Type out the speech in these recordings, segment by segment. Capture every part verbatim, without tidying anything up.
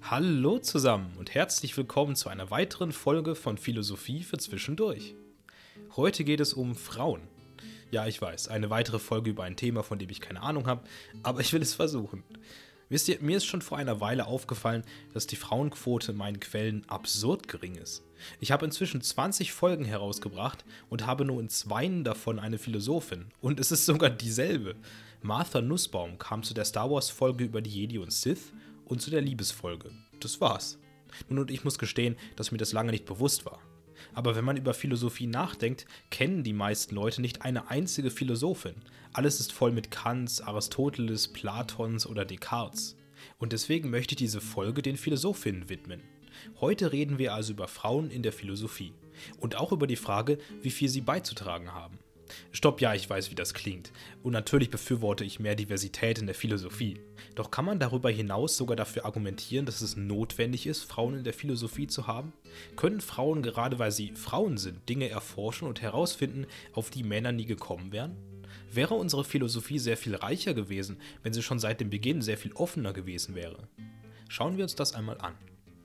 Hallo zusammen und herzlich willkommen zu einer weiteren Folge von Philosophie für Zwischendurch. Heute geht es um Frauen. Ja, ich weiß, eine weitere Folge über ein Thema, von dem ich keine Ahnung habe, aber ich will es versuchen. Wisst ihr, mir ist schon vor einer Weile aufgefallen, dass die Frauenquote in meinen Quellen absurd gering ist. Ich habe inzwischen zwanzig Folgen herausgebracht und habe nur in zweien davon eine Philosophin. Und es ist sogar dieselbe. Martha Nussbaum kam zu der Star Wars Folge über die Jedi und Sith und zu der Liebesfolge. Das war's. Nun, und ich muss gestehen, dass mir das lange nicht bewusst war. Aber wenn man über Philosophie nachdenkt, kennen die meisten Leute nicht eine einzige Philosophin. Alles ist voll mit Kants, Aristoteles, Platons oder Descartes. Und deswegen möchte ich diese Folge den Philosophinnen widmen. Heute reden wir also über Frauen in der Philosophie. Und auch über die Frage, wie viel sie beizutragen haben. Stopp, ja, ich weiß, wie das klingt. Und natürlich befürworte ich mehr Diversität in der Philosophie. Doch kann man darüber hinaus sogar dafür argumentieren, dass es notwendig ist, Frauen in der Philosophie zu haben? Können Frauen, gerade weil sie Frauen sind, Dinge erforschen und herausfinden, auf die Männer nie gekommen wären? Wäre unsere Philosophie sehr viel reicher gewesen, wenn sie schon seit dem Beginn sehr viel offener gewesen wäre? Schauen wir uns das einmal an.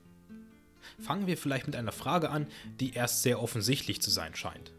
Fangen wir vielleicht mit einer Frage an, die erst sehr offensichtlich zu sein scheint.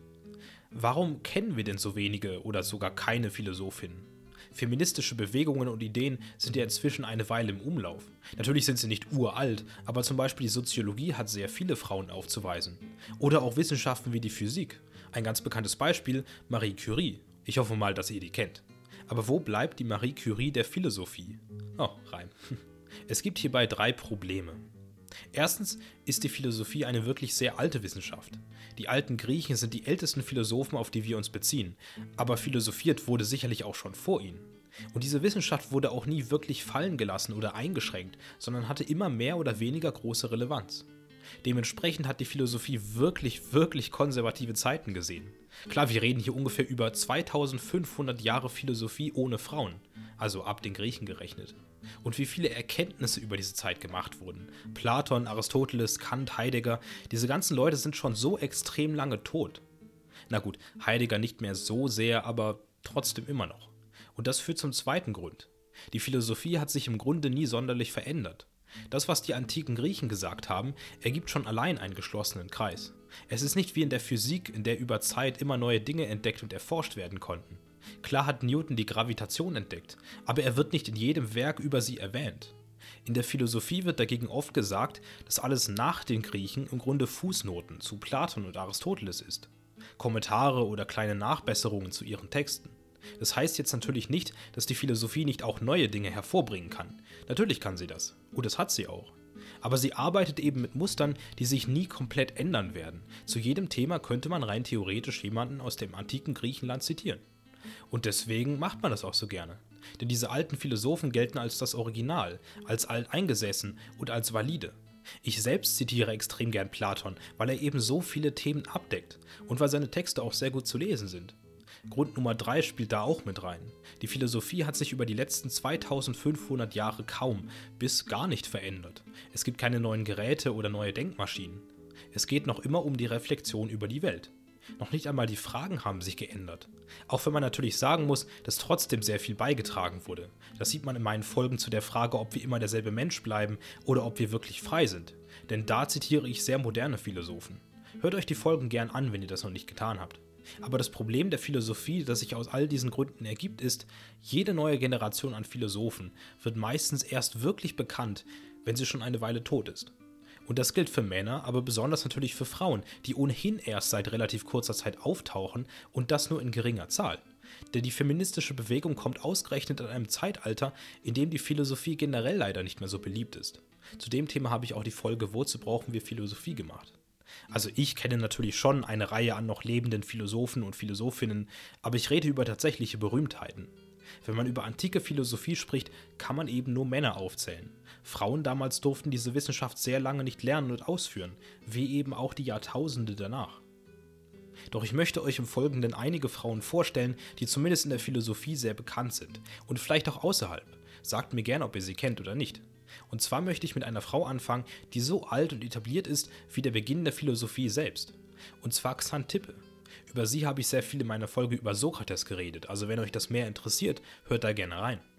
Warum kennen wir denn so wenige oder sogar keine Philosophinnen? Feministische Bewegungen und Ideen sind ja inzwischen eine Weile im Umlauf. Natürlich sind sie nicht uralt, aber zum Beispiel die Soziologie hat sehr viele Frauen aufzuweisen. Oder auch Wissenschaften wie die Physik. Ein ganz bekanntes Beispiel, Marie Curie. Ich hoffe mal, dass ihr die kennt. Aber wo bleibt die Marie Curie der Philosophie? Oh, Reim. Es gibt hierbei drei Probleme. Erstens ist die Philosophie eine wirklich sehr alte Wissenschaft. Die alten Griechen sind die ältesten Philosophen, auf die wir uns beziehen, aber philosophiert wurde sicherlich auch schon vor ihnen. Und diese Wissenschaft wurde auch nie wirklich fallen gelassen oder eingeschränkt, sondern hatte immer mehr oder weniger große Relevanz. Dementsprechend hat die Philosophie wirklich, wirklich konservative Zeiten gesehen. Klar, wir reden hier ungefähr über zweitausendfünfhundert Jahre Philosophie ohne Frauen, also ab den Griechen gerechnet. Und wie viele Erkenntnisse über diese Zeit gemacht wurden. Platon, Aristoteles, Kant, Heidegger, diese ganzen Leute sind schon so extrem lange tot. Na gut, Heidegger nicht mehr so sehr, aber trotzdem immer noch. Und das führt zum zweiten Grund. Die Philosophie hat sich im Grunde nie sonderlich verändert. Das, was die antiken Griechen gesagt haben, ergibt schon allein einen geschlossenen Kreis. Es ist nicht wie in der Physik, in der über Zeit immer neue Dinge entdeckt und erforscht werden konnten. Klar hat Newton die Gravitation entdeckt, aber er wird nicht in jedem Werk über sie erwähnt. In der Philosophie wird dagegen oft gesagt, dass alles nach den Griechen im Grunde Fußnoten zu Platon und Aristoteles ist. Kommentare oder kleine Nachbesserungen zu ihren Texten. Das heißt jetzt natürlich nicht, dass die Philosophie nicht auch neue Dinge hervorbringen kann. Natürlich kann sie das. Und das hat sie auch. Aber sie arbeitet eben mit Mustern, die sich nie komplett ändern werden. Zu jedem Thema könnte man rein theoretisch jemanden aus dem antiken Griechenland zitieren. Und deswegen macht man das auch so gerne. Denn diese alten Philosophen gelten als das Original, als alteingesessen und als valide. Ich selbst zitiere extrem gern Platon, weil er eben so viele Themen abdeckt und weil seine Texte auch sehr gut zu lesen sind. Grund Nummer drei spielt da auch mit rein. Die Philosophie hat sich über die letzten zweitausendfünfhundert Jahre kaum bis gar nicht verändert. Es gibt keine neuen Geräte oder neue Denkmaschinen. Es geht noch immer um die Reflexion über die Welt. Noch nicht einmal die Fragen haben sich geändert. Auch wenn man natürlich sagen muss, dass trotzdem sehr viel beigetragen wurde. Das sieht man in meinen Folgen zu der Frage, ob wir immer derselbe Mensch bleiben oder ob wir wirklich frei sind. Denn da zitiere ich sehr moderne Philosophen. Hört euch die Folgen gern an, wenn ihr das noch nicht getan habt. Aber das Problem der Philosophie, das sich aus all diesen Gründen ergibt, ist, jede neue Generation an Philosophen wird meistens erst wirklich bekannt, wenn sie schon eine Weile tot ist. Und das gilt für Männer, aber besonders natürlich für Frauen, die ohnehin erst seit relativ kurzer Zeit auftauchen und das nur in geringer Zahl. Denn die feministische Bewegung kommt ausgerechnet in einem Zeitalter, in dem die Philosophie generell leider nicht mehr so beliebt ist. Zu dem Thema habe ich auch die Folge „Wozu brauchen wir Philosophie?" gemacht. Also ich kenne natürlich schon eine Reihe an noch lebenden Philosophen und Philosophinnen, aber ich rede über tatsächliche Berühmtheiten. Wenn man über antike Philosophie spricht, kann man eben nur Männer aufzählen. Frauen damals durften diese Wissenschaft sehr lange nicht lernen und ausführen, wie eben auch die Jahrtausende danach. Doch ich möchte euch im Folgenden einige Frauen vorstellen, die zumindest in der Philosophie sehr bekannt sind und vielleicht auch außerhalb. Sagt mir gerne, ob ihr sie kennt oder nicht. Und zwar möchte ich mit einer Frau anfangen, die so alt und etabliert ist wie der Beginn der Philosophie selbst. Und zwar Xanthippe. Über sie habe ich sehr viel in meiner Folge über Sokrates geredet, also wenn euch das mehr interessiert, hört da gerne rein.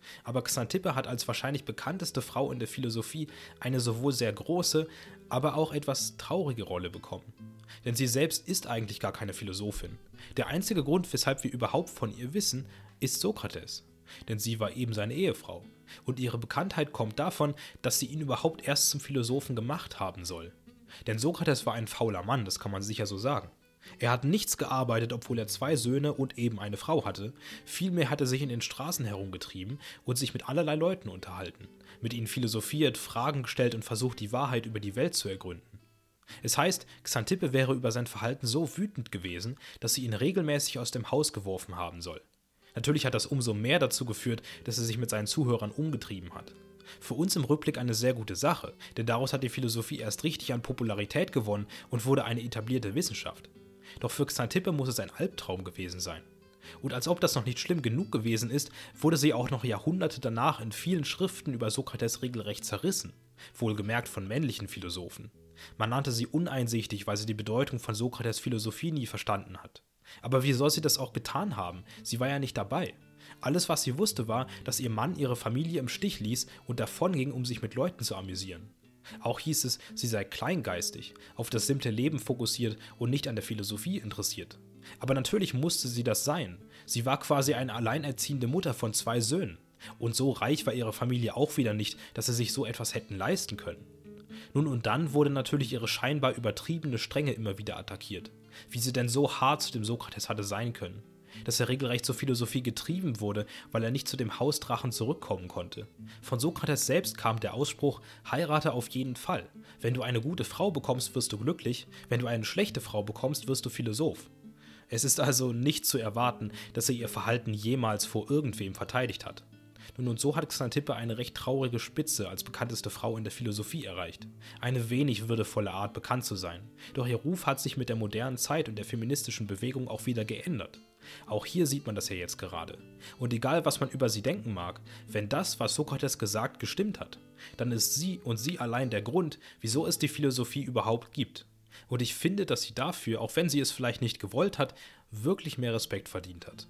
Aber Xanthippe hat als wahrscheinlich bekannteste Frau in der Philosophie eine sowohl sehr große, aber auch etwas traurige Rolle bekommen. Denn sie selbst ist eigentlich gar keine Philosophin. Der einzige Grund, weshalb wir überhaupt von ihr wissen, ist Sokrates. Denn sie war eben seine Ehefrau. Und ihre Bekanntheit kommt davon, dass sie ihn überhaupt erst zum Philosophen gemacht haben soll. Denn Sokrates war ein fauler Mann, das kann man sicher so sagen. Er hat nichts gearbeitet, obwohl er zwei Söhne und eben eine Frau hatte. Vielmehr hat er sich in den Straßen herumgetrieben und sich mit allerlei Leuten unterhalten, mit ihnen philosophiert, Fragen gestellt und versucht, die Wahrheit über die Welt zu ergründen. Es heißt, Xanthippe wäre über sein Verhalten so wütend gewesen, dass sie ihn regelmäßig aus dem Haus geworfen haben soll. Natürlich hat das umso mehr dazu geführt, dass er sich mit seinen Zuhörern umgetrieben hat. Für uns im Rückblick eine sehr gute Sache, denn daraus hat die Philosophie erst richtig an Popularität gewonnen und wurde eine etablierte Wissenschaft. Doch für Xanthippe muss es ein Albtraum gewesen sein. Und als ob das noch nicht schlimm genug gewesen ist, wurde sie auch noch Jahrhunderte danach in vielen Schriften über Sokrates regelrecht zerrissen, wohlgemerkt von männlichen Philosophen. Man nannte sie uneinsichtig, weil sie die Bedeutung von Sokrates Philosophie nie verstanden hat. Aber wie soll sie das auch getan haben? Sie war ja nicht dabei. Alles, was sie wusste, war, dass ihr Mann ihre Familie im Stich ließ und davonging, um sich mit Leuten zu amüsieren. Auch hieß es, sie sei kleingeistig, auf das simple Leben fokussiert und nicht an der Philosophie interessiert. Aber natürlich musste sie das sein. Sie war quasi eine alleinerziehende Mutter von zwei Söhnen. Und so reich war ihre Familie auch wieder nicht, dass sie sich so etwas hätten leisten können. Nun und dann wurde natürlich ihre scheinbar übertriebene Strenge immer wieder attackiert. Wie sie denn so hart zu dem Sokrates hatte sein können. Dass er regelrecht zur Philosophie getrieben wurde, weil er nicht zu dem Hausdrachen zurückkommen konnte. Von Sokrates selbst kam der Ausspruch, heirate auf jeden Fall. Wenn du eine gute Frau bekommst, wirst du glücklich, wenn du eine schlechte Frau bekommst, wirst du Philosoph. Es ist also nicht zu erwarten, dass er ihr Verhalten jemals vor irgendwem verteidigt hat. Nun und so hat Xanthippe eine recht traurige Spitze als bekannteste Frau in der Philosophie erreicht. Eine wenig würdevolle Art, bekannt zu sein. Doch ihr Ruf hat sich mit der modernen Zeit und der feministischen Bewegung auch wieder geändert. Auch hier sieht man das ja jetzt gerade. Und egal, was man über sie denken mag, wenn das, was Sokrates gesagt, gestimmt hat, dann ist sie und sie allein der Grund, wieso es die Philosophie überhaupt gibt. Und ich finde, dass sie dafür, auch wenn sie es vielleicht nicht gewollt hat, wirklich mehr Respekt verdient hat.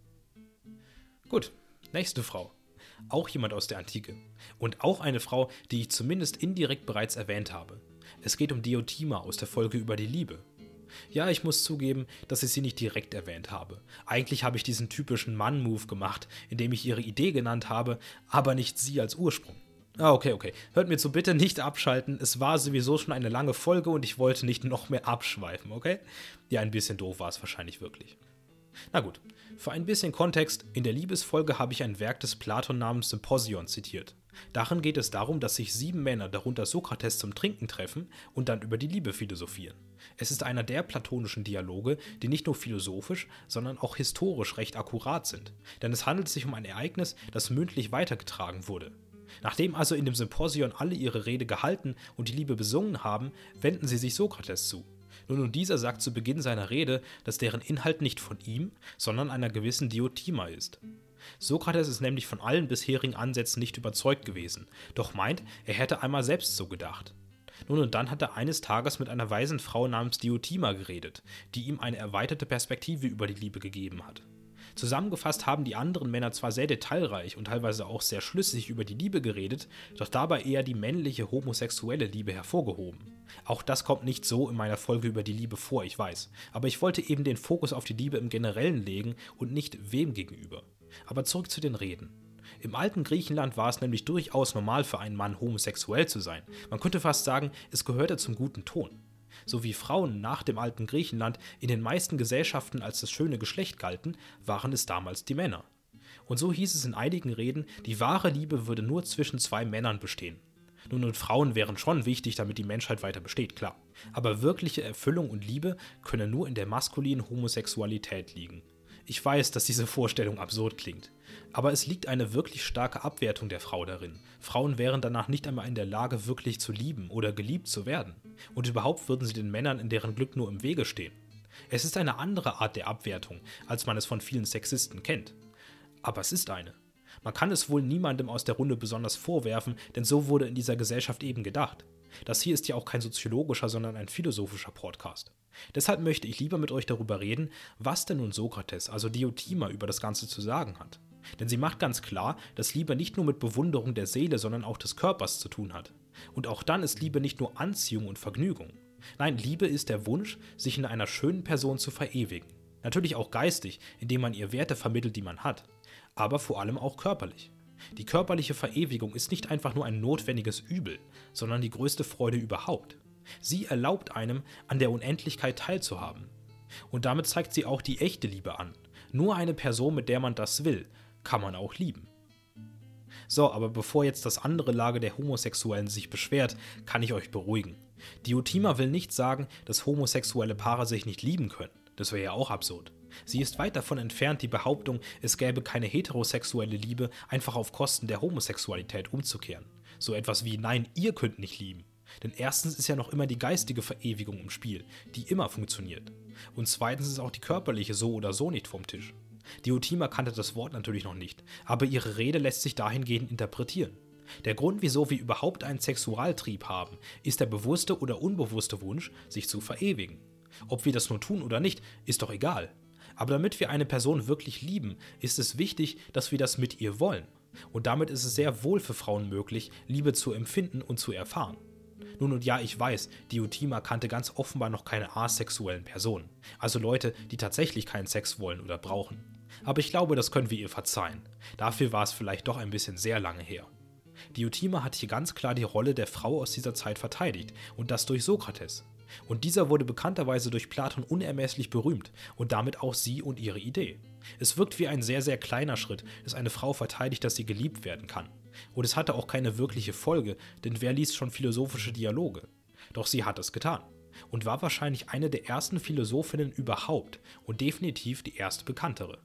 Gut, nächste Frau. Auch jemand aus der Antike. Und auch eine Frau, die ich zumindest indirekt bereits erwähnt habe. Es geht um Diotima aus der Folge über die Liebe. Ja, ich muss zugeben, dass ich sie nicht direkt erwähnt habe. Eigentlich habe ich diesen typischen Mann-Move gemacht, indem ich ihre Idee genannt habe, aber nicht sie als Ursprung. Ah, okay, okay. Hört mir zu bitte nicht abschalten. Es war sowieso schon eine lange Folge und ich wollte nicht noch mehr abschweifen, okay? Ja, ein bisschen doof war es wahrscheinlich wirklich. Na gut, für ein bisschen Kontext, in der Liebesfolge habe ich ein Werk des Platon namens Symposion zitiert. Darin geht es darum, dass sich sieben Männer, darunter Sokrates, zum Trinken treffen und dann über die Liebe philosophieren. Es ist einer der platonischen Dialoge, die nicht nur philosophisch, sondern auch historisch recht akkurat sind. Denn es handelt sich um ein Ereignis, das mündlich weitergetragen wurde. Nachdem also in dem Symposion alle ihre Rede gehalten und die Liebe besungen haben, wenden sie sich Sokrates zu. Nun und dieser sagt zu Beginn seiner Rede, dass deren Inhalt nicht von ihm, sondern einer gewissen Diotima ist. Sokrates ist nämlich von allen bisherigen Ansätzen nicht überzeugt gewesen, doch meint, er hätte einmal selbst so gedacht. Nun und dann hat er eines Tages mit einer weisen Frau namens Diotima geredet, die ihm eine erweiterte Perspektive über die Liebe gegeben hat. Zusammengefasst haben die anderen Männer zwar sehr detailreich und teilweise auch sehr schlüssig über die Liebe geredet, doch dabei eher die männliche homosexuelle Liebe hervorgehoben. Auch das kommt nicht so in meiner Folge über die Liebe vor, ich weiß, aber ich wollte eben den Fokus auf die Liebe im Generellen legen und nicht wem gegenüber. Aber zurück zu den Reden. Im alten Griechenland war es nämlich durchaus normal für einen Mann homosexuell zu sein. Man könnte fast sagen, es gehörte zum guten Ton. So wie Frauen nach dem alten Griechenland in den meisten Gesellschaften als das schöne Geschlecht galten, waren es damals die Männer. Und so hieß es in einigen Reden, die wahre Liebe würde nur zwischen zwei Männern bestehen. Nun, und Frauen wären schon wichtig, damit die Menschheit weiter besteht, klar. Aber wirkliche Erfüllung und Liebe können nur in der maskulinen Homosexualität liegen. Ich weiß, dass diese Vorstellung absurd klingt. Aber es liegt eine wirklich starke Abwertung der Frau darin. Frauen wären danach nicht einmal in der Lage, wirklich zu lieben oder geliebt zu werden. Und überhaupt würden sie den Männern in deren Glück nur im Wege stehen. Es ist eine andere Art der Abwertung, als man es von vielen Sexisten kennt. Aber es ist eine. Man kann es wohl niemandem aus der Runde besonders vorwerfen, denn so wurde in dieser Gesellschaft eben gedacht. Das hier ist ja auch kein soziologischer, sondern ein philosophischer Podcast. Deshalb möchte ich lieber mit euch darüber reden, was denn nun Sokrates, also Diotima, über das Ganze zu sagen hat. Denn sie macht ganz klar, dass Liebe nicht nur mit Bewunderung der Seele, sondern auch des Körpers zu tun hat. Und auch dann ist Liebe nicht nur Anziehung und Vergnügung. Nein, Liebe ist der Wunsch, sich in einer schönen Person zu verewigen. Natürlich auch geistig, indem man ihr Werte vermittelt, die man hat. Aber vor allem auch körperlich. Die körperliche Verewigung ist nicht einfach nur ein notwendiges Übel, sondern die größte Freude überhaupt. Sie erlaubt einem, an der Unendlichkeit teilzuhaben. Und damit zeigt sie auch die echte Liebe an. Nur eine Person, mit der man das will, kann man auch lieben. So, aber bevor jetzt das andere Lager der Homosexuellen sich beschwert, kann ich euch beruhigen. Diotima will nicht sagen, dass homosexuelle Paare sich nicht lieben können. Das wäre ja auch absurd. Sie ist weit davon entfernt, die Behauptung, es gäbe keine heterosexuelle Liebe, einfach auf Kosten der Homosexualität umzukehren. So etwas wie, nein, ihr könnt nicht lieben. Denn erstens ist ja noch immer die geistige Verewigung im Spiel, die immer funktioniert. Und zweitens ist auch die körperliche so oder so nicht vom Tisch. Diotima kannte das Wort natürlich noch nicht, aber ihre Rede lässt sich dahingehend interpretieren. Der Grund, wieso wir überhaupt einen Sexualtrieb haben, ist der bewusste oder unbewusste Wunsch, sich zu verewigen. Ob wir das nun tun oder nicht, ist doch egal. Aber damit wir eine Person wirklich lieben, ist es wichtig, dass wir das mit ihr wollen. Und damit ist es sehr wohl für Frauen möglich, Liebe zu empfinden und zu erfahren. Nun und ja, ich weiß, Diotima kannte ganz offenbar noch keine asexuellen Personen, also Leute, die tatsächlich keinen Sex wollen oder brauchen. Aber ich glaube, das können wir ihr verzeihen. Dafür war es vielleicht doch ein bisschen sehr lange her. Diotima hat hier ganz klar die Rolle der Frau aus dieser Zeit verteidigt, und das durch Sokrates. Und dieser wurde bekannterweise durch Platon unermesslich berühmt und damit auch sie und ihre Idee. Es wirkt wie ein sehr, sehr kleiner Schritt, dass eine Frau verteidigt, dass sie geliebt werden kann. Und es hatte auch keine wirkliche Folge, denn wer liest schon philosophische Dialoge? Doch sie hat es getan und war wahrscheinlich eine der ersten Philosophinnen überhaupt und definitiv die erste bekanntere.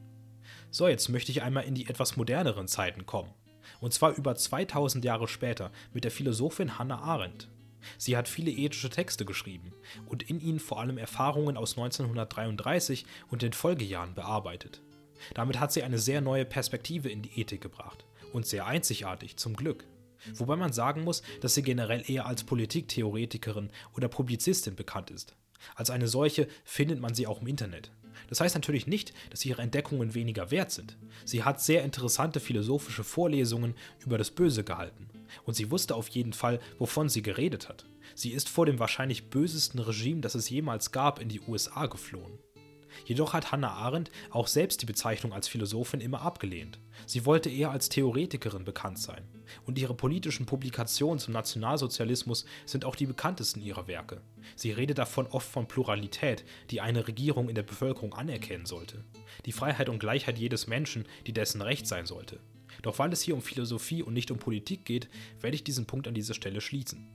So, jetzt möchte ich einmal in die etwas moderneren Zeiten kommen. Und zwar über zweitausend Jahre später mit der Philosophin Hannah Arendt. Sie hat viele ethische Texte geschrieben und in ihnen vor allem Erfahrungen aus neunzehnhundertdreiunddreißig und den Folgejahren bearbeitet. Damit hat sie eine sehr neue Perspektive in die Ethik gebracht und sehr einzigartig, zum Glück. Wobei man sagen muss, dass sie generell eher als Politiktheoretikerin oder Publizistin bekannt ist. Als eine solche findet man sie auch im Internet. Das heißt natürlich nicht, dass ihre Entdeckungen weniger wert sind. Sie hat sehr interessante philosophische Vorlesungen über das Böse gehalten. Und sie wusste auf jeden Fall, wovon sie geredet hat. Sie ist vor dem wahrscheinlich bösesten Regime, das es jemals gab, in die U S A geflohen. Jedoch hat Hannah Arendt auch selbst die Bezeichnung als Philosophin immer abgelehnt. Sie wollte eher als Theoretikerin bekannt sein. Und ihre politischen Publikationen zum Nationalsozialismus sind auch die bekanntesten ihrer Werke. Sie redet davon oft von Pluralität, die eine Regierung in der Bevölkerung anerkennen sollte. Die Freiheit und Gleichheit jedes Menschen, die dessen Recht sein sollte. Doch weil es hier um Philosophie und nicht um Politik geht, werde ich diesen Punkt an dieser Stelle schließen.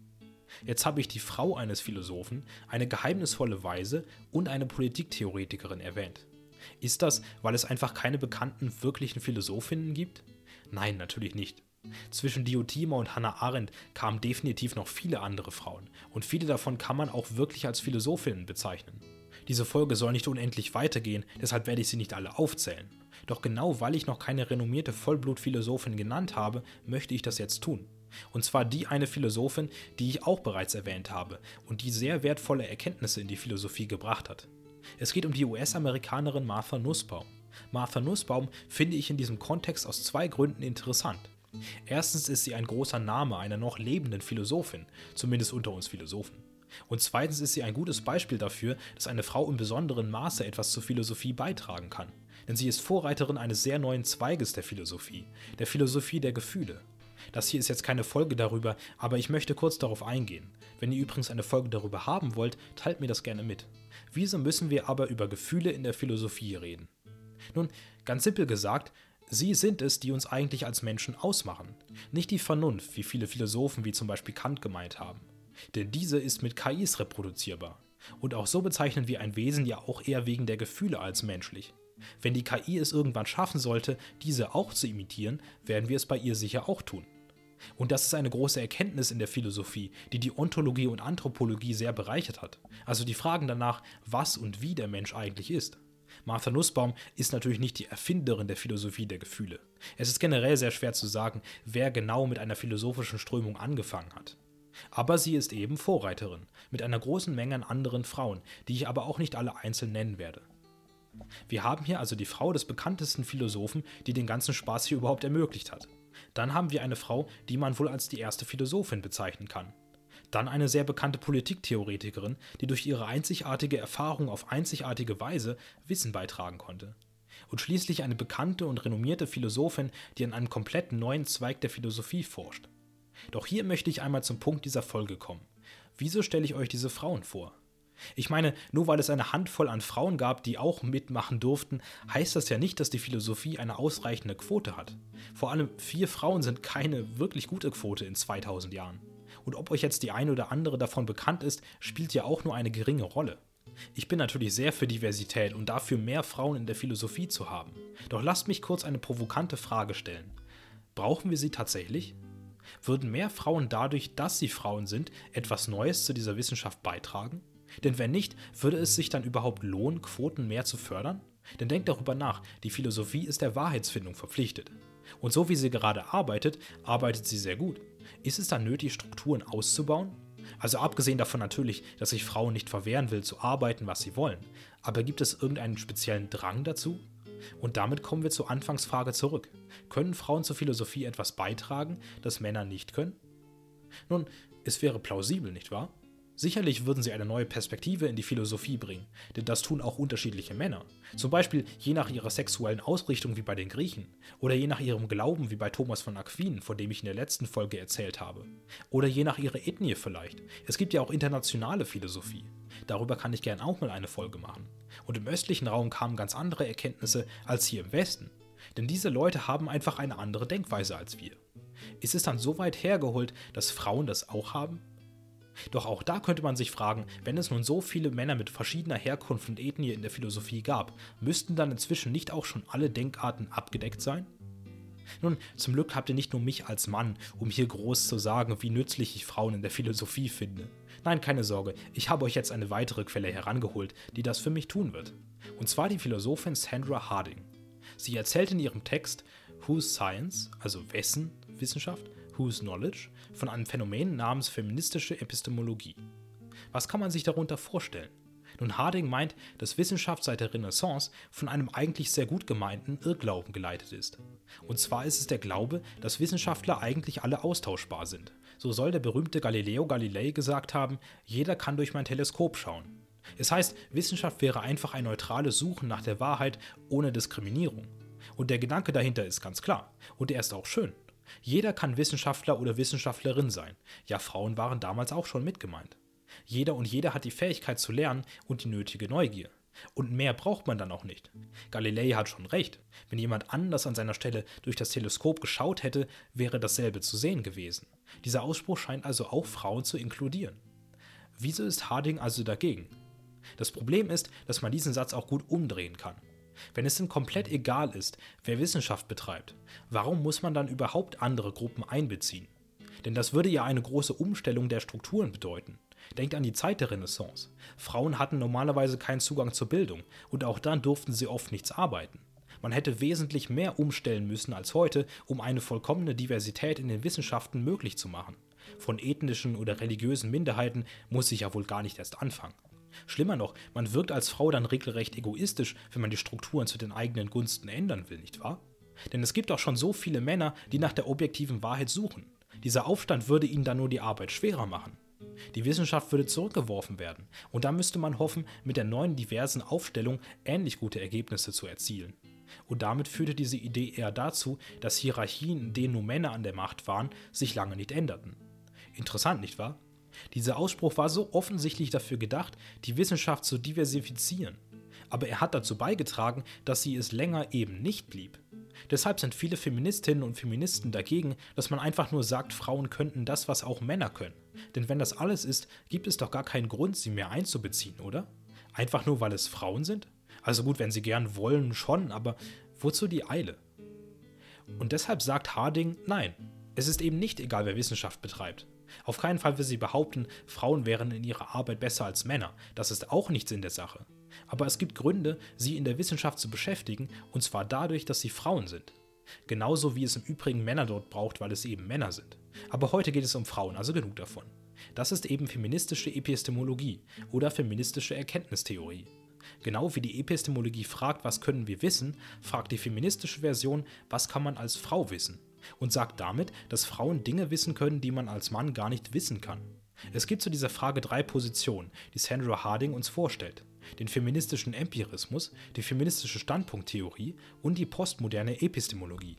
Jetzt habe ich die Frau eines Philosophen, eine geheimnisvolle Weise und eine Politiktheoretikerin erwähnt. Ist das, weil es einfach keine bekannten wirklichen Philosophinnen gibt? Nein, natürlich nicht. Zwischen Diotima und Hannah Arendt kamen definitiv noch viele andere Frauen und viele davon kann man auch wirklich als Philosophinnen bezeichnen. Diese Folge soll nicht unendlich weitergehen, deshalb werde ich sie nicht alle aufzählen. Doch genau weil ich noch keine renommierte Vollblut-Philosophin genannt habe, möchte ich das jetzt tun. Und zwar die eine Philosophin, die ich auch bereits erwähnt habe und die sehr wertvolle Erkenntnisse in die Philosophie gebracht hat. Es geht um die U S-Amerikanerin Martha Nussbaum. Martha Nussbaum finde ich in diesem Kontext aus zwei Gründen interessant. Erstens ist sie ein großer Name einer noch lebenden Philosophin, zumindest unter uns Philosophen. Und zweitens ist sie ein gutes Beispiel dafür, dass eine Frau im besonderen Maße etwas zur Philosophie beitragen kann. Denn sie ist Vorreiterin eines sehr neuen Zweiges der Philosophie, der Philosophie der Gefühle. Das hier ist jetzt keine Folge darüber, aber ich möchte kurz darauf eingehen. Wenn ihr übrigens eine Folge darüber haben wollt, teilt mir das gerne mit. Wieso müssen wir aber über Gefühle in der Philosophie reden? Nun, ganz simpel gesagt, sie sind es, die uns eigentlich als Menschen ausmachen. Nicht die Vernunft, wie viele Philosophen wie zum Beispiel Kant gemeint haben. Denn diese ist mit K Is reproduzierbar. Und auch so bezeichnen wir ein Wesen ja auch eher wegen der Gefühle als menschlich. Wenn die K I es irgendwann schaffen sollte, diese auch zu imitieren, werden wir es bei ihr sicher auch tun. Und das ist eine große Erkenntnis in der Philosophie, die die Ontologie und Anthropologie sehr bereichert hat. Also die Fragen danach, was und wie der Mensch eigentlich ist. Martha Nussbaum ist natürlich nicht die Erfinderin der Philosophie der Gefühle. Es ist generell sehr schwer zu sagen, wer genau mit einer philosophischen Strömung angefangen hat. Aber sie ist eben Vorreiterin, mit einer großen Menge an anderen Frauen, die ich aber auch nicht alle einzeln nennen werde. Wir haben hier also die Frau des bekanntesten Philosophen, die den ganzen Spaß hier überhaupt ermöglicht hat. Dann haben wir eine Frau, die man wohl als die erste Philosophin bezeichnen kann. Dann eine sehr bekannte Politiktheoretikerin, die durch ihre einzigartige Erfahrung auf einzigartige Weise Wissen beitragen konnte. Und schließlich eine bekannte und renommierte Philosophin, die an einem komplett neuen Zweig der Philosophie forscht. Doch hier möchte ich einmal zum Punkt dieser Folge kommen. Wieso stelle ich euch diese Frauen vor? Ich meine, nur weil es eine Handvoll an Frauen gab, die auch mitmachen durften, heißt das ja nicht, dass die Philosophie eine ausreichende Quote hat. Vor allem vier Frauen sind keine wirklich gute Quote in zweitausend Jahren. Und ob euch jetzt die eine oder andere davon bekannt ist, spielt ja auch nur eine geringe Rolle. Ich bin natürlich sehr für Diversität und dafür, mehr Frauen in der Philosophie zu haben. Doch lasst mich kurz eine provokante Frage stellen. Brauchen wir sie tatsächlich? Würden mehr Frauen dadurch, dass sie Frauen sind, etwas Neues zu dieser Wissenschaft beitragen? Denn wenn nicht, würde es sich dann überhaupt lohnen, Quoten mehr zu fördern? Denn denkt darüber nach, die Philosophie ist der Wahrheitsfindung verpflichtet. Und so wie sie gerade arbeitet, arbeitet sie sehr gut. Ist es dann nötig, Strukturen auszubauen? Also abgesehen davon natürlich, dass sich Frauen nicht verwehren will, zu arbeiten, was sie wollen. Aber gibt es irgendeinen speziellen Drang dazu? Und damit kommen wir zur Anfangsfrage zurück. Können Frauen zur Philosophie etwas beitragen, das Männer nicht können? Nun, es wäre plausibel, nicht wahr? Sicherlich würden sie eine neue Perspektive in die Philosophie bringen, denn das tun auch unterschiedliche Männer. Zum Beispiel je nach ihrer sexuellen Ausrichtung wie bei den Griechen oder je nach ihrem Glauben wie bei Thomas von Aquin, von dem ich in der letzten Folge erzählt habe. Oder je nach ihrer Ethnie vielleicht. Es gibt ja auch internationale Philosophie. Darüber kann ich gern auch mal eine Folge machen. Und im östlichen Raum kamen ganz andere Erkenntnisse als hier im Westen. Denn diese Leute haben einfach eine andere Denkweise als wir. Ist es dann so weit hergeholt, dass Frauen das auch haben? Doch auch da könnte man sich fragen, wenn es nun so viele Männer mit verschiedener Herkunft und Ethnie in der Philosophie gab, müssten dann inzwischen nicht auch schon alle Denkarten abgedeckt sein? Nun, zum Glück habt ihr nicht nur mich als Mann, um hier groß zu sagen, wie nützlich ich Frauen in der Philosophie finde. Nein, keine Sorge, ich habe euch jetzt eine weitere Quelle herangeholt, die das für mich tun wird. Und zwar die Philosophin Sandra Harding. Sie erzählt in ihrem Text Whose Science, also wessen Wissenschaft, Whose Knowledge, von einem Phänomen namens feministische Epistemologie. Was kann man sich darunter vorstellen? Nun, Harding meint, dass Wissenschaft seit der Renaissance von einem eigentlich sehr gut gemeinten Irrglauben geleitet ist. Und zwar ist es der Glaube, dass Wissenschaftler eigentlich alle austauschbar sind. So soll der berühmte Galileo Galilei gesagt haben, jeder kann durch mein Teleskop schauen. Es heißt, Wissenschaft wäre einfach ein neutrales Suchen nach der Wahrheit ohne Diskriminierung. Und der Gedanke dahinter ist ganz klar. Und er ist auch schön. Jeder kann Wissenschaftler oder Wissenschaftlerin sein. Ja, Frauen waren damals auch schon mit gemeint. Jeder und jede hat die Fähigkeit zu lernen und die nötige Neugier. Und mehr braucht man dann auch nicht. Galilei hat schon recht. Wenn jemand anders an seiner Stelle durch das Teleskop geschaut hätte, wäre dasselbe zu sehen gewesen. Dieser Ausspruch scheint also auch Frauen zu inkludieren. Wieso ist Harding also dagegen? Das Problem ist, dass man diesen Satz auch gut umdrehen kann. Wenn es denn komplett egal ist, wer Wissenschaft betreibt, warum muss man dann überhaupt andere Gruppen einbeziehen? Denn das würde ja eine große Umstellung der Strukturen bedeuten. Denkt an die Zeit der Renaissance. Frauen hatten normalerweise keinen Zugang zur Bildung und auch dann durften sie oft nichts arbeiten. Man hätte wesentlich mehr umstellen müssen als heute, um eine vollkommene Diversität in den Wissenschaften möglich zu machen. Von ethnischen oder religiösen Minderheiten muss ich ja wohl gar nicht erst anfangen. Schlimmer noch, man wirkt als Frau dann regelrecht egoistisch, wenn man die Strukturen zu den eigenen Gunsten ändern will, nicht wahr? Denn es gibt auch schon so viele Männer, die nach der objektiven Wahrheit suchen. Dieser Aufstand würde ihnen dann nur die Arbeit schwerer machen. Die Wissenschaft würde zurückgeworfen werden und da müsste man hoffen, mit der neuen diversen Aufstellung ähnlich gute Ergebnisse zu erzielen. Und damit führte diese Idee eher dazu, dass Hierarchien, in denen nur Männer an der Macht waren, sich lange nicht änderten. Interessant, nicht wahr? Dieser Ausspruch war so offensichtlich dafür gedacht, die Wissenschaft zu diversifizieren. Aber er hat dazu beigetragen, dass sie es länger eben nicht blieb. Deshalb sind viele Feministinnen und Feministen dagegen, dass man einfach nur sagt, Frauen könnten das, was auch Männer können. Denn wenn das alles ist, gibt es doch gar keinen Grund, sie mehr einzubeziehen, oder? Einfach nur, weil es Frauen sind? Also gut, wenn sie gern wollen, schon, aber wozu die Eile? Und deshalb sagt Harding, nein, es ist eben nicht egal, wer Wissenschaft betreibt. Auf keinen Fall will sie behaupten, Frauen wären in ihrer Arbeit besser als Männer. Das ist auch nichts in der Sache. Aber es gibt Gründe, sie in der Wissenschaft zu beschäftigen, und zwar dadurch, dass sie Frauen sind. Genauso wie es im Übrigen Männer dort braucht, weil es eben Männer sind. Aber heute geht es um Frauen, also genug davon. Das ist eben feministische Epistemologie oder feministische Erkenntnistheorie. Genau wie die Epistemologie fragt, was können wir wissen, fragt die feministische Version, was kann man als Frau wissen? Und sagt damit, dass Frauen Dinge wissen können, die man als Mann gar nicht wissen kann. Es gibt zu dieser Frage drei Positionen, die Sandra Harding uns vorstellt: den feministischen Empirismus, die feministische Standpunkttheorie und die postmoderne Epistemologie.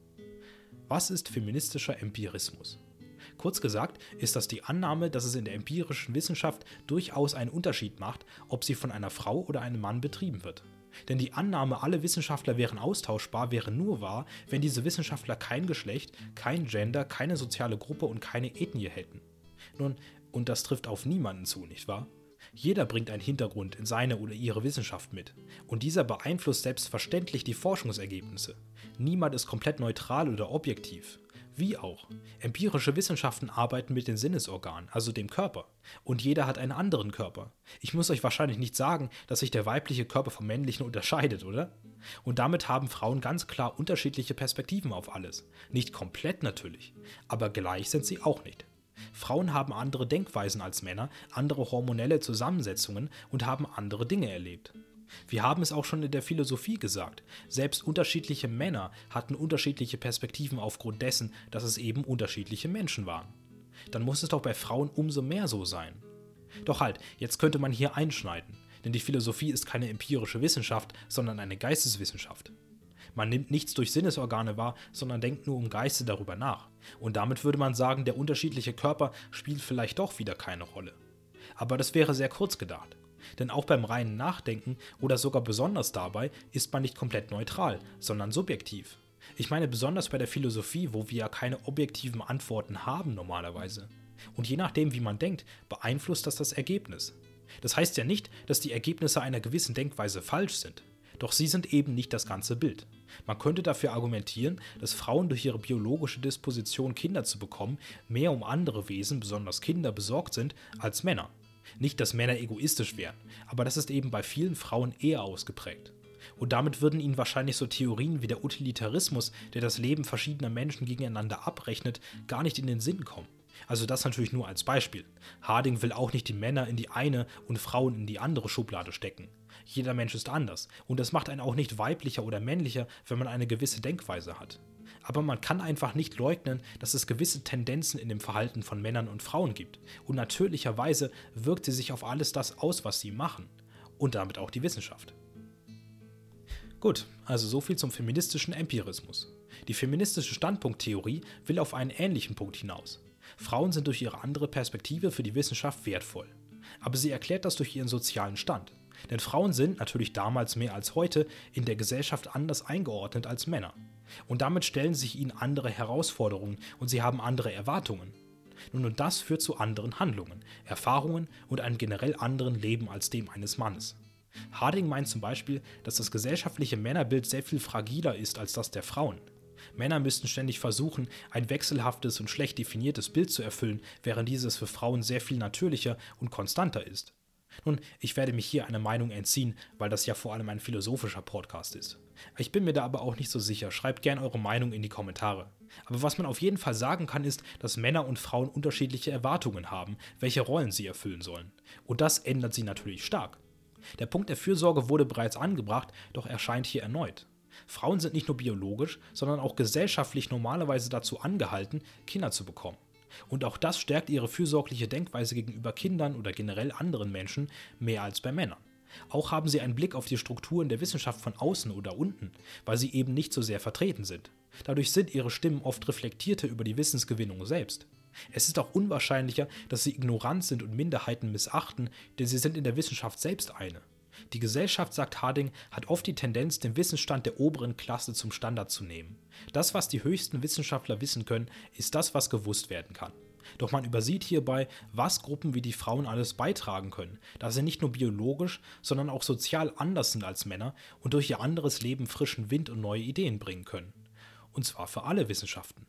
Was ist feministischer Empirismus? Kurz gesagt ist das die Annahme, dass es in der empirischen Wissenschaft durchaus einen Unterschied macht, ob sie von einer Frau oder einem Mann betrieben wird. Denn die Annahme, alle Wissenschaftler wären austauschbar, wäre nur wahr, wenn diese Wissenschaftler kein Geschlecht, kein Gender, keine soziale Gruppe und keine Ethnie hätten. Nun, und das trifft auf niemanden zu, nicht wahr? Jeder bringt einen Hintergrund in seine oder ihre Wissenschaft mit. Und dieser beeinflusst selbstverständlich die Forschungsergebnisse. Niemand ist komplett neutral oder objektiv. Wie auch. Empirische Wissenschaften arbeiten mit den Sinnesorganen, also dem Körper. Und jeder hat einen anderen Körper. Ich muss euch wahrscheinlich nicht sagen, dass sich der weibliche Körper vom männlichen unterscheidet, oder? Und damit haben Frauen ganz klar unterschiedliche Perspektiven auf alles. Nicht komplett natürlich, aber gleich sind sie auch nicht. Frauen haben andere Denkweisen als Männer, andere hormonelle Zusammensetzungen und haben andere Dinge erlebt. Wir haben es auch schon in der Philosophie gesagt, selbst unterschiedliche Männer hatten unterschiedliche Perspektiven aufgrund dessen, dass es eben unterschiedliche Menschen waren. Dann muss es doch bei Frauen umso mehr so sein. Doch halt, jetzt könnte man hier einschneiden, denn die Philosophie ist keine empirische Wissenschaft, sondern eine Geisteswissenschaft. Man nimmt nichts durch Sinnesorgane wahr, sondern denkt nur im Geiste darüber nach. Und damit würde man sagen, der unterschiedliche Körper spielt vielleicht doch wieder keine Rolle. Aber das wäre sehr kurz gedacht. Denn auch beim reinen Nachdenken oder sogar besonders dabei ist man nicht komplett neutral, sondern subjektiv. Ich meine besonders bei der Philosophie, wo wir ja keine objektiven Antworten haben normalerweise. Und je nachdem, wie man denkt, beeinflusst das das Ergebnis. Das heißt ja nicht, dass die Ergebnisse einer gewissen Denkweise falsch sind. Doch sie sind eben nicht das ganze Bild. Man könnte dafür argumentieren, dass Frauen durch ihre biologische Disposition, Kinder zu bekommen, mehr um andere Wesen, besonders Kinder, besorgt sind als Männer. Nicht, dass Männer egoistisch wären, aber das ist eben bei vielen Frauen eher ausgeprägt. Und damit würden ihnen wahrscheinlich so Theorien wie der Utilitarismus, der das Leben verschiedener Menschen gegeneinander abrechnet, gar nicht in den Sinn kommen. Also das natürlich nur als Beispiel. Harding will auch nicht die Männer in die eine und Frauen in die andere Schublade stecken. Jeder Mensch ist anders und das macht einen auch nicht weiblicher oder männlicher, wenn man eine gewisse Denkweise hat. Aber man kann einfach nicht leugnen, dass es gewisse Tendenzen in dem Verhalten von Männern und Frauen gibt. Und natürlicherweise wirkt sie sich auf alles das aus, was sie machen. Und damit auch die Wissenschaft. Gut, also so viel zum feministischen Empirismus. Die feministische Standpunkttheorie will auf einen ähnlichen Punkt hinaus. Frauen sind durch ihre andere Perspektive für die Wissenschaft wertvoll. Aber sie erklärt das durch ihren sozialen Stand. Denn Frauen sind, natürlich damals mehr als heute, in der Gesellschaft anders eingeordnet als Männer. Und damit stellen sich ihnen andere Herausforderungen und sie haben andere Erwartungen. Nun, und das führt zu anderen Handlungen, Erfahrungen und einem generell anderen Leben als dem eines Mannes. Harding meint zum Beispiel, dass das gesellschaftliche Männerbild sehr viel fragiler ist als das der Frauen. Männer müssten ständig versuchen, ein wechselhaftes und schlecht definiertes Bild zu erfüllen, während dieses für Frauen sehr viel natürlicher und konstanter ist. Nun, ich werde mich hier einer Meinung entziehen, weil das ja vor allem ein philosophischer Podcast ist. Ich bin mir da aber auch nicht so sicher, schreibt gerne eure Meinung in die Kommentare. Aber was man auf jeden Fall sagen kann, ist, dass Männer und Frauen unterschiedliche Erwartungen haben, welche Rollen sie erfüllen sollen. Und das ändert sie natürlich stark. Der Punkt der Fürsorge wurde bereits angebracht, doch erscheint hier erneut. Frauen sind nicht nur biologisch, sondern auch gesellschaftlich normalerweise dazu angehalten, Kinder zu bekommen. Und auch das stärkt ihre fürsorgliche Denkweise gegenüber Kindern oder generell anderen Menschen mehr als bei Männern. Auch haben sie einen Blick auf die Strukturen der Wissenschaft von außen oder unten, weil sie eben nicht so sehr vertreten sind. Dadurch sind ihre Stimmen oft reflektierter über die Wissensgewinnung selbst. Es ist auch unwahrscheinlicher, dass sie ignorant sind und Minderheiten missachten, denn sie sind in der Wissenschaft selbst eine. Die Gesellschaft, sagt Harding, hat oft die Tendenz, den Wissensstand der oberen Klasse zum Standard zu nehmen. Das, was die höchsten Wissenschaftler wissen können, ist das, was gewusst werden kann. Doch man übersieht hierbei, was Gruppen wie die Frauen alles beitragen können, da sie nicht nur biologisch, sondern auch sozial anders sind als Männer und durch ihr anderes Leben frischen Wind und neue Ideen bringen können. Und zwar für alle Wissenschaften.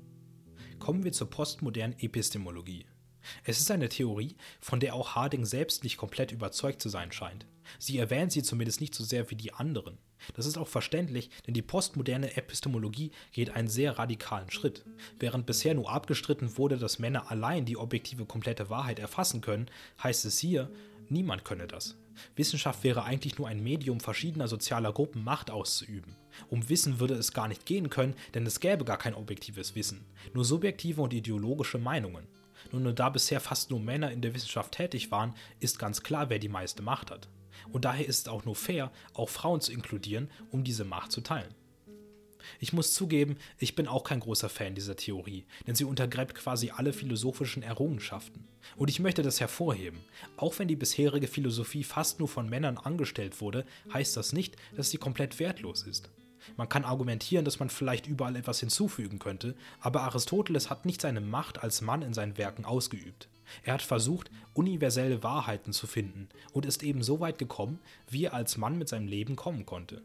Kommen wir zur postmodernen Epistemologie. Es ist eine Theorie, von der auch Harding selbst nicht komplett überzeugt zu sein scheint. Sie erwähnt sie zumindest nicht so sehr wie die anderen. Das ist auch verständlich, denn die postmoderne Epistemologie geht einen sehr radikalen Schritt. Während bisher nur abgestritten wurde, dass Männer allein die objektive komplette Wahrheit erfassen können, heißt es hier, niemand könne das. Wissenschaft wäre eigentlich nur ein Medium verschiedener sozialer Gruppen, Macht auszuüben. Um Wissen würde es gar nicht gehen können, denn es gäbe gar kein objektives Wissen, nur subjektive und ideologische Meinungen. Nun, und da bisher fast nur Männer in der Wissenschaft tätig waren, ist ganz klar, wer die meiste Macht hat. Und daher ist es auch nur fair, auch Frauen zu inkludieren, um diese Macht zu teilen. Ich muss zugeben, ich bin auch kein großer Fan dieser Theorie, denn sie untergräbt quasi alle philosophischen Errungenschaften. Und ich möchte das hervorheben. Auch wenn die bisherige Philosophie fast nur von Männern angestellt wurde, heißt das nicht, dass sie komplett wertlos ist. Man kann argumentieren, dass man vielleicht überall etwas hinzufügen könnte, aber Aristoteles hat nicht seine Macht als Mann in seinen Werken ausgeübt. Er hat versucht, universelle Wahrheiten zu finden und ist eben so weit gekommen, wie er als Mann mit seinem Leben kommen konnte.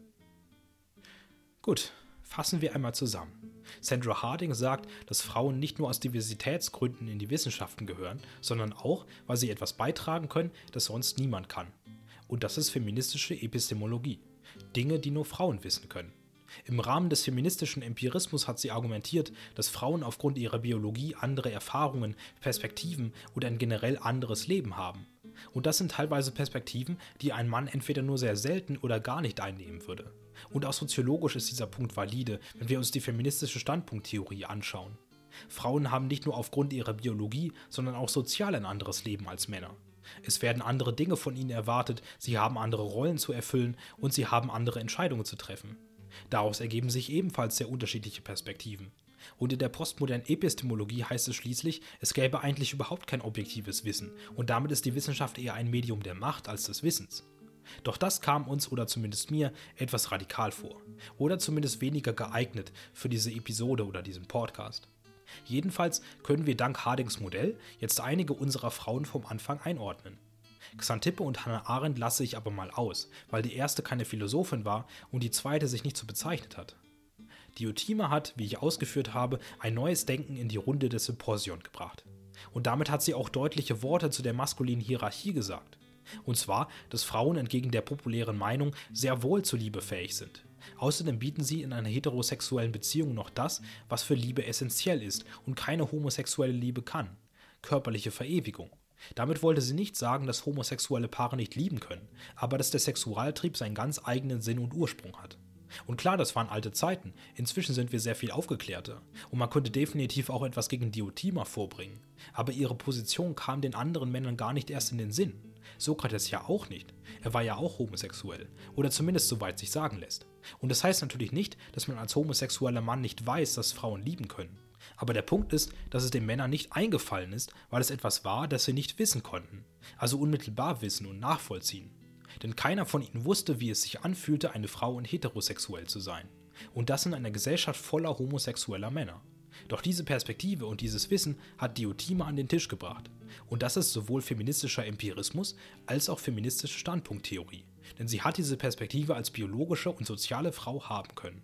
Gut. Fassen wir einmal zusammen. Sandra Harding sagt, dass Frauen nicht nur aus Diversitätsgründen in die Wissenschaften gehören, sondern auch, weil sie etwas beitragen können, das sonst niemand kann. Und das ist feministische Epistemologie. Dinge, die nur Frauen wissen können. Im Rahmen des feministischen Empirismus hat sie argumentiert, dass Frauen aufgrund ihrer Biologie andere Erfahrungen, Perspektiven und ein generell anderes Leben haben. Und das sind teilweise Perspektiven, die ein Mann entweder nur sehr selten oder gar nicht einnehmen würde. Und auch soziologisch ist dieser Punkt valide, wenn wir uns die feministische Standpunkttheorie anschauen. Frauen haben nicht nur aufgrund ihrer Biologie, sondern auch sozial ein anderes Leben als Männer. Es werden andere Dinge von ihnen erwartet, sie haben andere Rollen zu erfüllen und sie haben andere Entscheidungen zu treffen. Daraus ergeben sich ebenfalls sehr unterschiedliche Perspektiven. Und in der postmodernen Epistemologie heißt es schließlich, es gäbe eigentlich überhaupt kein objektives Wissen und damit ist die Wissenschaft eher ein Medium der Macht als des Wissens. Doch das kam uns, oder zumindest mir, etwas radikal vor. Oder zumindest weniger geeignet für diese Episode oder diesen Podcast. Jedenfalls können wir dank Hardings Modell jetzt einige unserer Frauen vom Anfang einordnen. Xanthippe und Hannah Arendt lasse ich aber mal aus, weil die erste keine Philosophin war und die zweite sich nicht so bezeichnet hat. Diotima hat, wie ich ausgeführt habe, ein neues Denken in die Runde des Symposion gebracht. Und damit hat sie auch deutliche Worte zu der maskulinen Hierarchie gesagt. Und zwar, dass Frauen entgegen der populären Meinung sehr wohl zur Liebe fähig sind. Außerdem bieten sie in einer heterosexuellen Beziehung noch das, was für Liebe essentiell ist und keine homosexuelle Liebe kann: körperliche Verewigung. Damit wollte sie nicht sagen, dass homosexuelle Paare nicht lieben können, aber dass der Sexualtrieb seinen ganz eigenen Sinn und Ursprung hat. Und klar, das waren alte Zeiten, inzwischen sind wir sehr viel aufgeklärter und man könnte definitiv auch etwas gegen Diotima vorbringen. Aber ihre Position kam den anderen Männern gar nicht erst in den Sinn. Sokrates ja auch nicht, er war ja auch homosexuell, oder zumindest soweit sich sagen lässt. Und das heißt natürlich nicht, dass man als homosexueller Mann nicht weiß, dass Frauen lieben können. Aber der Punkt ist, dass es den Männern nicht eingefallen ist, weil es etwas war, das sie nicht wissen konnten, also unmittelbar wissen und nachvollziehen. Denn keiner von ihnen wusste, wie es sich anfühlte, eine Frau und heterosexuell zu sein. Und das in einer Gesellschaft voller homosexueller Männer. Doch diese Perspektive und dieses Wissen hat Diotima an den Tisch gebracht. Und das ist sowohl feministischer Empirismus als auch feministische Standpunkttheorie. Denn sie hat diese Perspektive als biologische und soziale Frau haben können.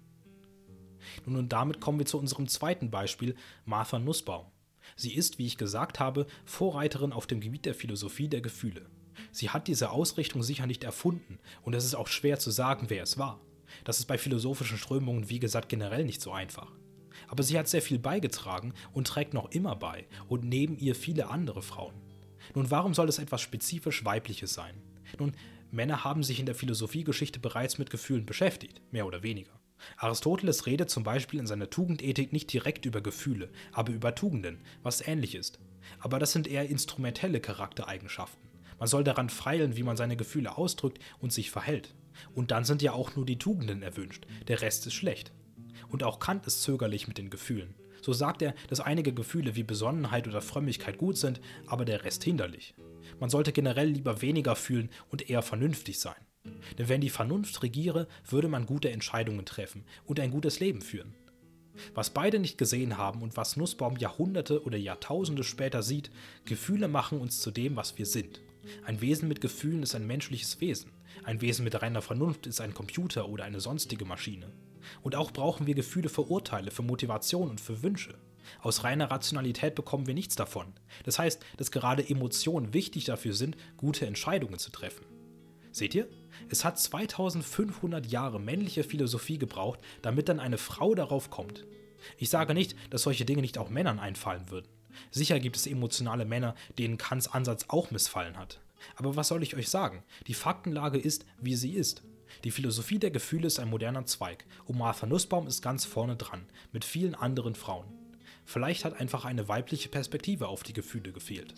Nun, und damit kommen wir zu unserem zweiten Beispiel, Martha Nussbaum. Sie ist, wie ich gesagt habe, Vorreiterin auf dem Gebiet der Philosophie der Gefühle. Sie hat diese Ausrichtung sicher nicht erfunden und es ist auch schwer zu sagen, wer es war. Das ist bei philosophischen Strömungen, wie gesagt, generell nicht so einfach. Aber sie hat sehr viel beigetragen und trägt noch immer bei und neben ihr viele andere Frauen. Nun, warum soll es etwas spezifisch Weibliches sein? Nun, Männer haben sich in der Philosophiegeschichte bereits mit Gefühlen beschäftigt, mehr oder weniger. Aristoteles redet zum Beispiel in seiner Tugendethik nicht direkt über Gefühle, aber über Tugenden, was ähnlich ist. Aber das sind eher instrumentelle Charaktereigenschaften. Man soll daran feilen, wie man seine Gefühle ausdrückt und sich verhält. Und dann sind ja auch nur die Tugenden erwünscht, der Rest ist schlecht. Und auch Kant ist zögerlich mit den Gefühlen. So sagt er, dass einige Gefühle wie Besonnenheit oder Frömmigkeit gut sind, aber der Rest hinderlich. Man sollte generell lieber weniger fühlen und eher vernünftig sein. Denn wenn die Vernunft regiere, würde man gute Entscheidungen treffen und ein gutes Leben führen. Was beide nicht gesehen haben und was Nussbaum Jahrhunderte oder Jahrtausende später sieht: Gefühle machen uns zu dem, was wir sind. Ein Wesen mit Gefühlen ist ein menschliches Wesen. Ein Wesen mit reiner Vernunft ist ein Computer oder eine sonstige Maschine. Und auch brauchen wir Gefühle für Urteile, für Motivation und für Wünsche. Aus reiner Rationalität bekommen wir nichts davon. Das heißt, dass gerade Emotionen wichtig dafür sind, gute Entscheidungen zu treffen. Seht ihr? Es hat zweitausendfünfhundert Jahre männliche Philosophie gebraucht, damit dann eine Frau darauf kommt. Ich sage nicht, dass solche Dinge nicht auch Männern einfallen würden. Sicher gibt es emotionale Männer, denen Kants Ansatz auch missfallen hat. Aber was soll ich euch sagen? Die Faktenlage ist, wie sie ist. Die Philosophie der Gefühle ist ein moderner Zweig und Martha Nussbaum ist ganz vorne dran, mit vielen anderen Frauen. Vielleicht hat einfach eine weibliche Perspektive auf die Gefühle gefehlt.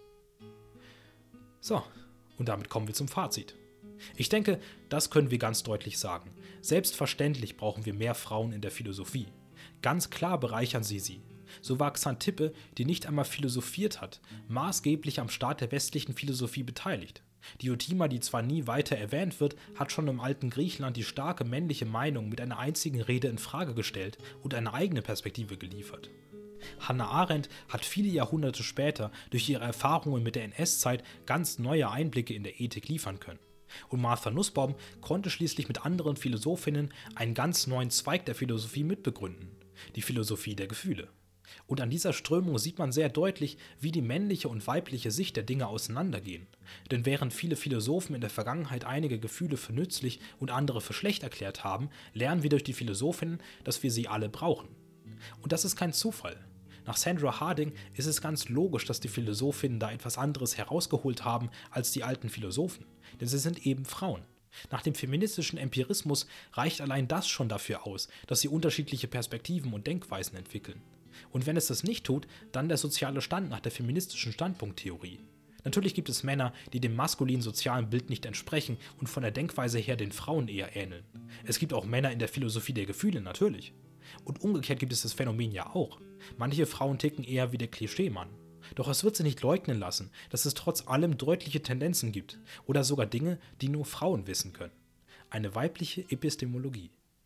So, und damit kommen wir zum Fazit. Ich denke, das können wir ganz deutlich sagen. Selbstverständlich brauchen wir mehr Frauen in der Philosophie. Ganz klar bereichern sie sie. So war Xanthippe, die nicht einmal philosophiert hat, maßgeblich am Start der westlichen Philosophie beteiligt. Diotima, die zwar nie weiter erwähnt wird, hat schon im alten Griechenland die starke männliche Meinung mit einer einzigen Rede in Frage gestellt und eine eigene Perspektive geliefert. Hannah Arendt hat viele Jahrhunderte später durch ihre Erfahrungen mit der N S-Zeit ganz neue Einblicke in der Ethik liefern können. Und Martha Nussbaum konnte schließlich mit anderen Philosophinnen einen ganz neuen Zweig der Philosophie mitbegründen, die Philosophie der Gefühle. Und an dieser Strömung sieht man sehr deutlich, wie die männliche und weibliche Sicht der Dinge auseinandergehen. Denn während viele Philosophen in der Vergangenheit einige Gefühle für nützlich und andere für schlecht erklärt haben, lernen wir durch die Philosophinnen, dass wir sie alle brauchen. Und das ist kein Zufall. Nach Sandra Harding ist es ganz logisch, dass die Philosophinnen da etwas anderes herausgeholt haben als die alten Philosophen, denn sie sind eben Frauen. Nach dem feministischen Empirismus reicht allein das schon dafür aus, dass sie unterschiedliche Perspektiven und Denkweisen entwickeln. Und wenn es das nicht tut, dann der soziale Stand nach der feministischen Standpunkttheorie. Natürlich gibt es Männer, die dem maskulinen sozialen Bild nicht entsprechen und von der Denkweise her den Frauen eher ähneln. Es gibt auch Männer in der Philosophie der Gefühle, natürlich. Und umgekehrt gibt es das Phänomen ja auch. Manche Frauen ticken eher wie der Klischeemann. Doch es wird sie nicht leugnen lassen, dass es trotz allem deutliche Tendenzen gibt oder sogar Dinge, die nur Frauen wissen können. Eine weibliche Epistemologie.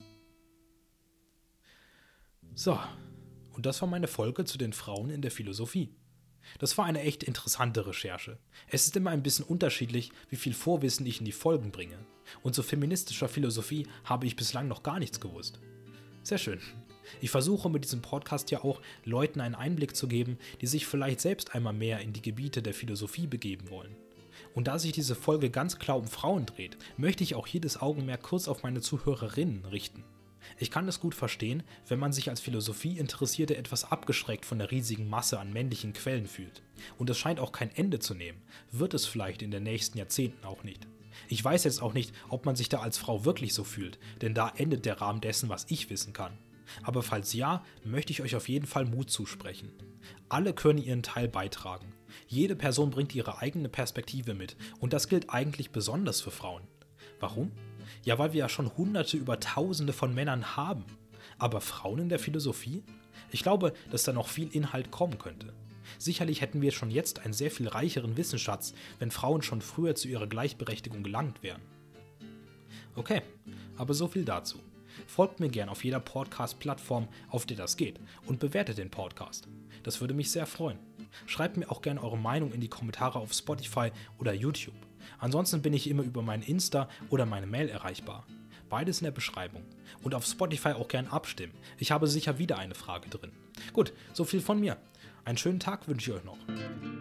So, und das war meine Folge zu den Frauen in der Philosophie. Das war eine echt interessante Recherche. Es ist immer ein bisschen unterschiedlich, wie viel Vorwissen ich in die Folgen bringe. Und zu feministischer Philosophie habe ich bislang noch gar nichts gewusst. Sehr schön. Ich versuche mit diesem Podcast ja auch Leuten einen Einblick zu geben, die sich vielleicht selbst einmal mehr in die Gebiete der Philosophie begeben wollen. Und da sich diese Folge ganz klar um Frauen dreht, möchte ich auch jedes Augenmerk kurz auf meine Zuhörerinnen richten. Ich kann es gut verstehen, wenn man sich als Philosophieinteressierte etwas abgeschreckt von der riesigen Masse an männlichen Quellen fühlt. Und es scheint auch kein Ende zu nehmen, wird es vielleicht in den nächsten Jahrzehnten auch nicht. Ich weiß jetzt auch nicht, ob man sich da als Frau wirklich so fühlt, denn da endet der Rahmen dessen, was ich wissen kann. Aber falls ja, möchte ich euch auf jeden Fall Mut zusprechen. Alle können ihren Teil beitragen. Jede Person bringt ihre eigene Perspektive mit und das gilt eigentlich besonders für Frauen. Warum? Ja, weil wir ja schon Hunderte über Tausende von Männern haben. Aber Frauen in der Philosophie? Ich glaube, dass da noch viel Inhalt kommen könnte. Sicherlich hätten wir schon jetzt einen sehr viel reicheren Wissensschatz, wenn Frauen schon früher zu ihrer Gleichberechtigung gelangt wären. Okay, aber so viel dazu. Folgt mir gern auf jeder Podcast-Plattform, auf der das geht, und bewertet den Podcast. Das würde mich sehr freuen. Schreibt mir auch gerne eure Meinung in die Kommentare auf Spotify oder YouTube. Ansonsten bin ich immer über mein Insta oder meine Mail erreichbar. Beides in der Beschreibung. Und auf Spotify auch gern abstimmen. Ich habe sicher wieder eine Frage drin. Gut, so viel von mir. Einen schönen Tag wünsche ich euch noch.